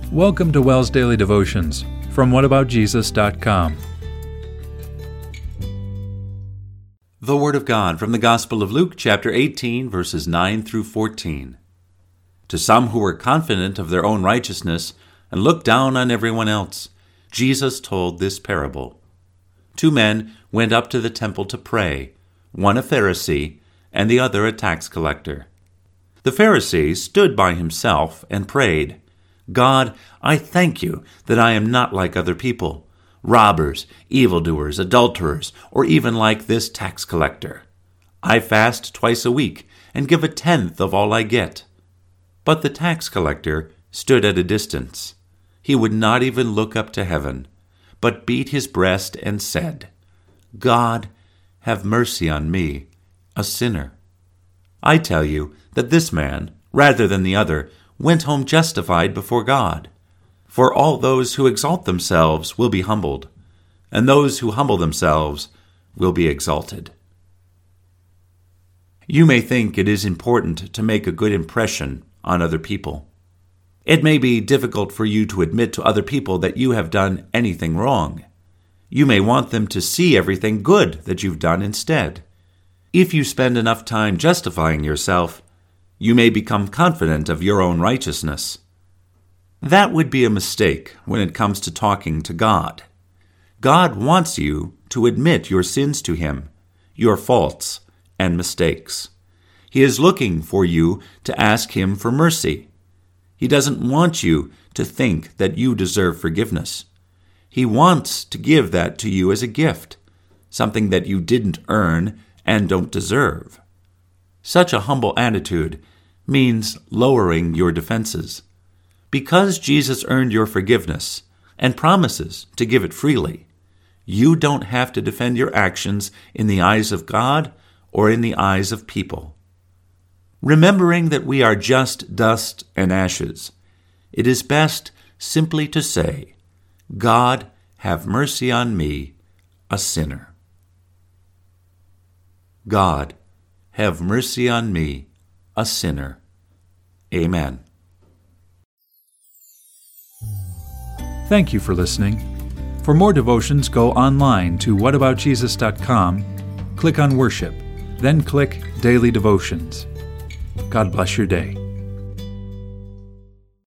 Welcome to WELS Daily Devotions from whataboutjesus.com. The Word of God from the Gospel of Luke, chapter 18, verses 9 through 14. To some who were confident of their own righteousness and looked down on everyone else, Jesus told this parable. 2 men went up to the temple to pray, one a Pharisee and the other a tax collector. The Pharisee stood by himself and prayed, "God, I thank you that I am not like other people, robbers, evildoers, adulterers, or even like this tax collector. I fast twice a week and give 1/10 of all I get." But the tax collector stood at a distance. He would not even look up to heaven, but beat his breast and said, "God, have mercy on me, a sinner." I tell you that this man, rather than the other, went home justified before God. For all those who exalt themselves will be humbled, and those who humble themselves will be exalted. You may think it is important to make a good impression on other people. It may be difficult for you to admit to other people that you have done anything wrong. You may want them to see everything good that you've done instead. If you spend enough time justifying yourself, you may become confident of your own righteousness. That would be a mistake when it comes to talking to God. God wants you to admit your sins to Him, your faults and mistakes. He is looking for you to ask Him for mercy. He doesn't want you to think that you deserve forgiveness. He wants to give that to you as a gift, something that you didn't earn and don't deserve. Such a humble attitude means lowering your defenses. Because Jesus earned your forgiveness and promises to give it freely, you don't have to defend your actions in the eyes of God or in the eyes of people. Remembering that we are just dust and ashes, it is best simply to say, "God, have mercy on me, a sinner." God, have mercy on me, a sinner. Amen. Thank you for listening. For more devotions, go online to whataboutjesus.com, click on Worship, then click Daily Devotions. God bless your day.